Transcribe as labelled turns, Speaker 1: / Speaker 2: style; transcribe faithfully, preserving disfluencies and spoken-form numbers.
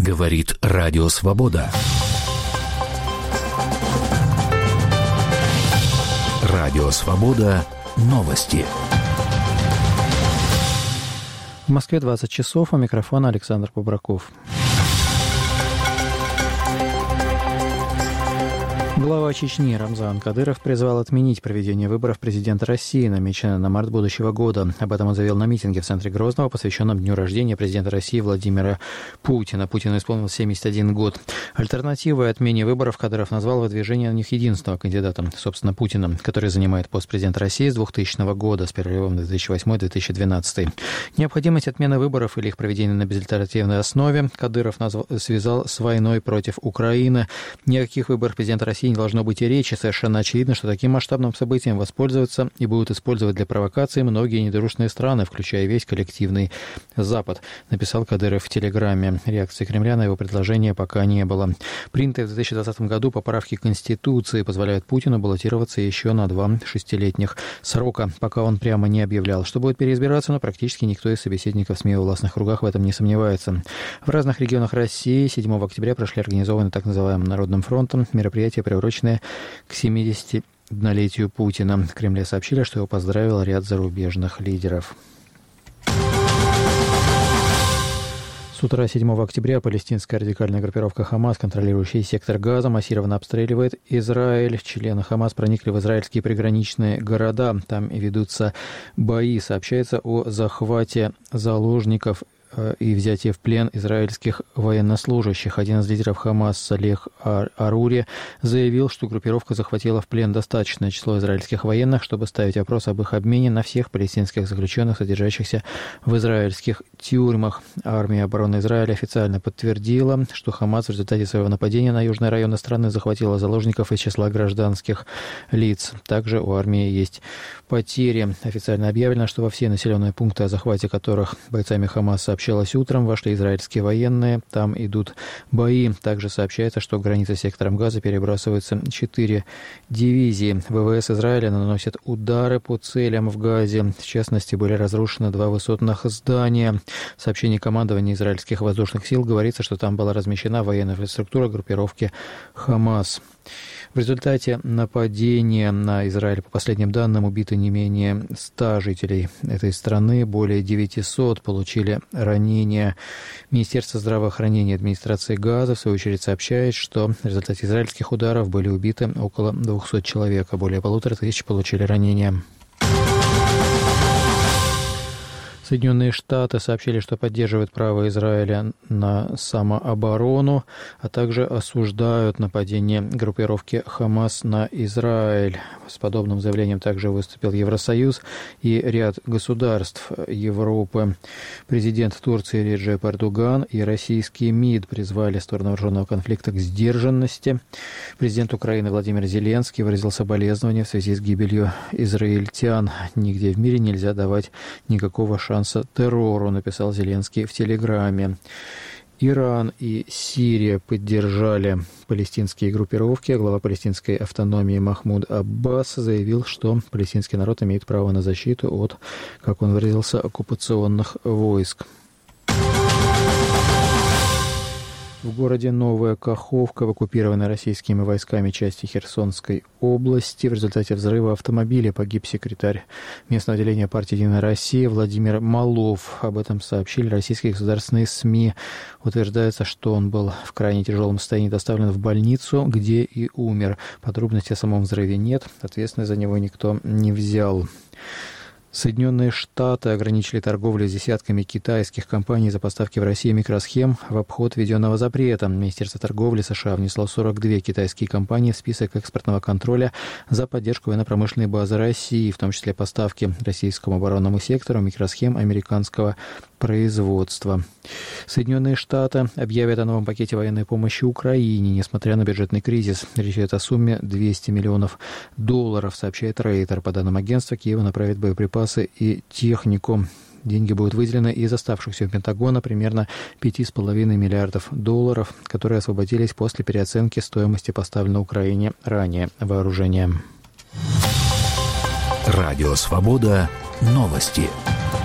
Speaker 1: Говорит Радио Свобода. Радио Свобода. Новости.
Speaker 2: В Москве двадцать часов, у микрофона Александр Побраков. Глава Чечни Рамзан Кадыров призвал отменить проведение выборов президента России, намеченное на март будущего года. Об этом он заявил на митинге в центре Грозного, посвященном дню рождения президента России Владимира Путина. Путину исполнилось семьдесят один год. Альтернативой отмене выборов Кадыров назвал выдвижение на них единственного кандидата, собственно, Путина, который занимает пост президента России с двухтысячного года, с перерывом две тысячи восьмой - две тысячи двенадцатый. Необходимость отмены выборов или их проведения на безальтернативной основе Кадыров назвал, связал с войной против Украины. Ни о каких выборах президента России не должно быть и речи. Совершенно очевидно, что таким масштабным событием воспользуются и будут использовать для провокации многие недружные страны, включая весь коллективный Запад, написал Кадыров в Телеграме. Реакции Кремля на его предложение пока не было. Принятые в две тысячи двадцатом году поправки к Конституции позволяют Путину баллотироваться еще на два шестилетних срока, пока он прямо не объявлял, что будет переизбираться, но практически никто из собеседников СМИ во властных кругах в этом не сомневается. В разных регионах России седьмого октября прошли организованные так называемым Народным фронтом мероприятия, приуроченные к семидесятилетию Путина. В Кремле сообщили, что его поздравил ряд зарубежных лидеров. С утра седьмого октября палестинская радикальная группировка «Хамас», контролирующая сектор Газа, массированно обстреливает Израиль. Члены «Хамас» проникли в израильские приграничные города. Там и ведутся бои. Сообщается о захвате заложников и взятие в плен израильских военнослужащих. Один из лидеров Хамас, Салех Арури, заявил, что группировка захватила в плен достаточное число израильских военных, чтобы ставить вопрос об их обмене на всех палестинских заключенных, содержащихся в израильских тюрьмах. Армия обороны Израиля официально подтвердила, что Хамас в результате своего нападения на южные районы страны захватила заложников из числа гражданских лиц. Также у армии есть потери. Официально объявлено, что во все населенные пункты, о захвате которых бойцами Хамас сообщили, Сообщалось утром, вошли израильские военные, там идут бои. Также сообщается, что границы сектором Газа перебрасываются четыре дивизии. ВВС Израиля наносят удары по целям в Газе. В частности, были разрушены два высотных здания. В сообщении командования израильских воздушных сил говорится, что там была размещена военная инфраструктура группировки Хамас. В результате нападения на Израиль, по последним данным, убито не менее ста жителей этой страны, более девятисот получили ранения. Министерство здравоохранения администрации Газа, в свою очередь, сообщает, что в результате израильских ударов были убиты около двухсот человек, а более полутора тысяч получили ранения. Соединенные Штаты сообщили, что поддерживают право Израиля на самооборону, а также осуждают нападение группировки Хамас на Израиль. С подобным заявлением также выступил Евросоюз и ряд государств Европы. Президент Турции Реджеп Эрдоган и российский МИД призвали стороны вооруженного конфликта к сдержанности. Президент Украины Владимир Зеленский выразил соболезнования в связи с гибелью израильтян. Нигде в мире нельзя давать никакого шанса террору, написал Зеленский в Телеграме. Иран и Сирия поддержали палестинские группировки. Глава палестинской автономии Махмуд Аббас заявил, что палестинский народ имеет право на защиту от, как он выразился, оккупационных войск. В городе Новая Каховка, в оккупированной российскими войсками части Херсонской области, в результате взрыва автомобиля погиб секретарь местного отделения партии «Единая Россия» Владимир Малов. Об этом сообщили российские государственные СМИ. Утверждается, что он был в крайне тяжелом состоянии доставлен в больницу, где и умер. Подробностей о самом взрыве нет. Ответственность за него никто не взял. Соединенные Штаты ограничили торговлю с десятками китайских компаний за поставки в Россию микросхем в обход введенного запрета. Министерство торговли США внесло сорок две китайские компании в список экспортного контроля за поддержку военно-промышленной базы России, в том числе поставки российскому оборонному сектору микросхем американского производства. Соединенные Штаты объявят о новом пакете военной помощи Украине, несмотря на бюджетный кризис. Речь идет о сумме двести миллионов долларов, сообщает Рейтер. По данным агентства, Киеву направят боеприпасы и технику. Деньги будут выделены из оставшихся у Пентагона примерно пять с половиной миллиардов долларов, которые освободились после переоценки стоимости поставленного Украине ранее вооружения.
Speaker 1: Радио «Свобода». Новости.